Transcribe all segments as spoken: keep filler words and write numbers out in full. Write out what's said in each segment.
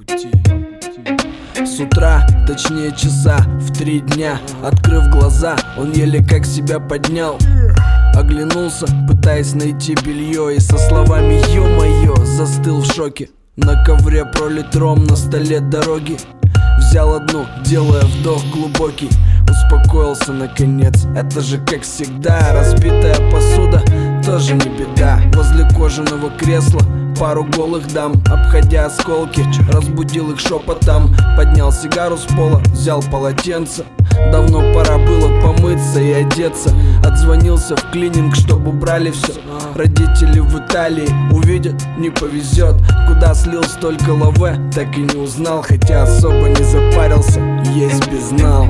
С утра, точнее часа, в три дня, открыв глаза, он еле как себя поднял. Оглянулся, пытаясь найти белье, и со словами «Ё-моё!» застыл в шоке. На ковре пролит ром, на столе дороги. Взял одну, делая вдох глубокий. Успокоился наконец, это же как всегда. Разбитая посуда, тоже не беда. Возле кожаного кресла пару голых дам, обходя осколки, разбудил их шепотом. Поднял сигару с пола, взял полотенце. Давно пора было помыться и одеться. Отзвонился в клининг, чтобы убрали все. Родители в Италии увидят, не повезет. Куда слил столько лаве, так и не узнал. Хотя особо не запарился, есть без знал.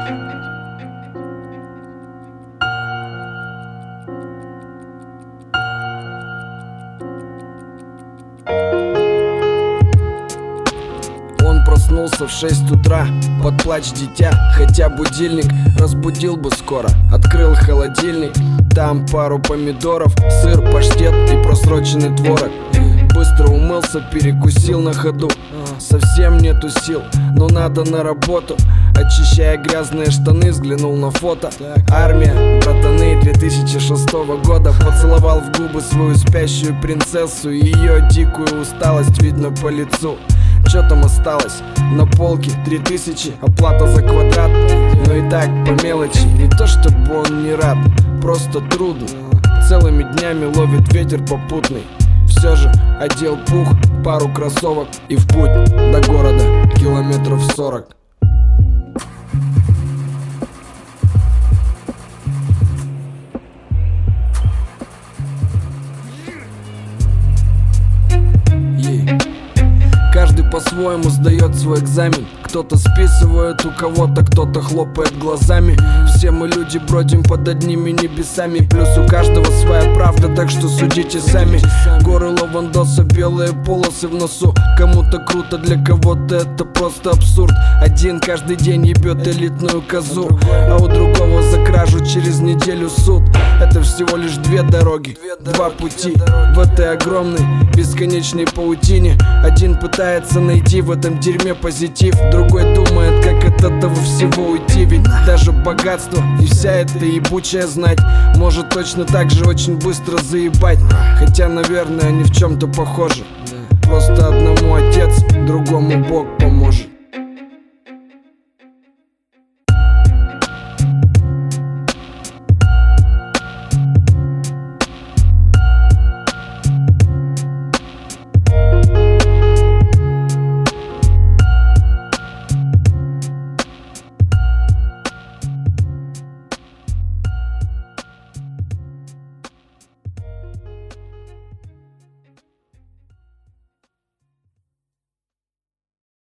Он проснулся в шесть утра под плач дитя. Хотя будильник разбудил бы скоро. Открыл холодильник, там пару помидоров, сыр, паштет и просроченный творог. Быстро умылся, перекусил на ходу. Совсем нету сил, но надо на работу. Очищая грязные штаны, взглянул на фото. Армия, братаны, две тысячи шестого года. Поцеловал в губы свою спящую принцессу. Ее дикую усталость видно по лицу. Чё там осталось? На полке три тысячи, оплата за квадрат. Но и так по мелочи, не то чтобы он не рад, просто трудно. Целыми днями ловит ветер попутный. Все же одел пух, пару кроссовок и в путь до города километров сорок. Каждый по-своему сдает свой экзамен. Кто-то списывает у кого-то, кто-то хлопает глазами. Все мы люди, бродим под одними небесами. Плюс у каждого своя правда, так что судите сами. Горы лавандоса, белые полосы в носу. Кому-то круто, для кого-то это просто абсурд. Один каждый день ебет элитную козу, а у другого за кражу через неделю суд. Это всего лишь две дороги, два пути в этой огромной бесконечной паутине. Один пытается найти в этом дерьме позитив, другой думает, как от этого всего уйти. Ведь даже богатство и вся эта ебучая знать может точно так же очень быстро заебать. Хотя, наверное, они в чем-то похожи. Просто одному отец, другому Бог поможет.